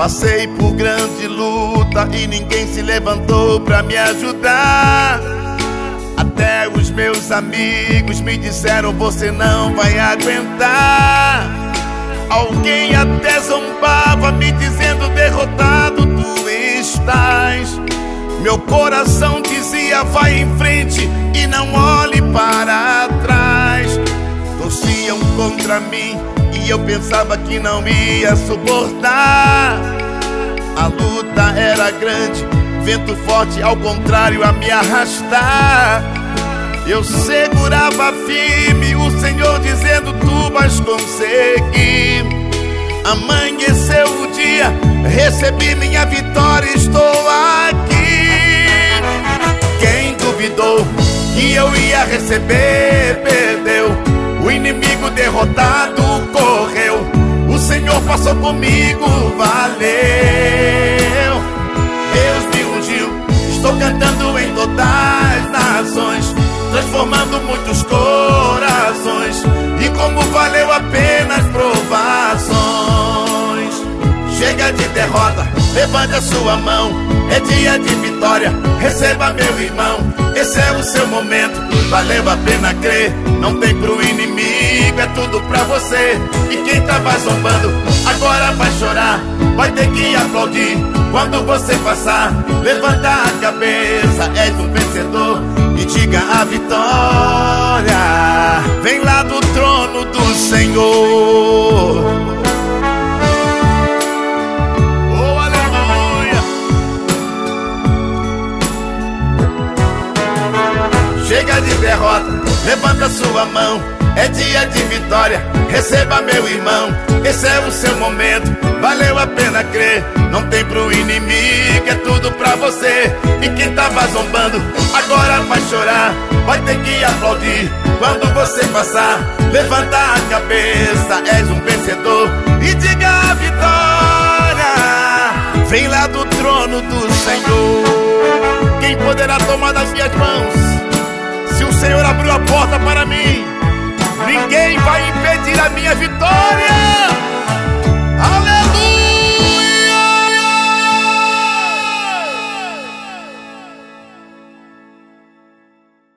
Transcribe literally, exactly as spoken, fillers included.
Passei por grande luta e ninguém se levantou pra me ajudar. Até os meus amigos me disseram: você não vai aguentar. Alguém até zombava, me dizendo: derrotado tu estás. Meu coração dizia: vai em frente e não olhe para trás. Torciam contra mim e eu pensava que não ia suportar. A luta era grande, vento forte ao contrário a me arrastar. Eu segurava firme, o Senhor dizendo: tu vais conseguir. Amanheceu o dia, recebi minha vitória, estou aqui. Quem duvidou que eu ia receber, perdeu. O inimigo derrotado correu. O Senhor passou comigo, valeu. Deus me ungiu, estou cantando em todas as nações, transformando muitos corações. E como valeu a pena as provações. Chega de derrota, levante a sua mão. É dia de vitória, receba, meu irmão. Esse é o seu momento, valeu a pena crer. Não tem pro inimigo, é tudo pra você. E quem tava zombando, agora vai chorar. Vai ter que aplaudir quando você passar. Levanta a cabeça, és um vencedor. E diga a vitória vem lá do trono do Senhor. Oh, aleluia. Chega de derrota, levanta sua mão. É dia de vitória, receba, meu irmão. Esse é o seu momento, valeu a pena crer. Não tem pro inimigo, é tudo pra você. E quem tava zombando, agora vai chorar. Vai ter que aplaudir quando você passar. Levanta a cabeça, és um vencedor. E diga a vitória vem lá do trono do Senhor. Quem poderá tomar das minhas mãos se o Senhor abriu a porta para mim?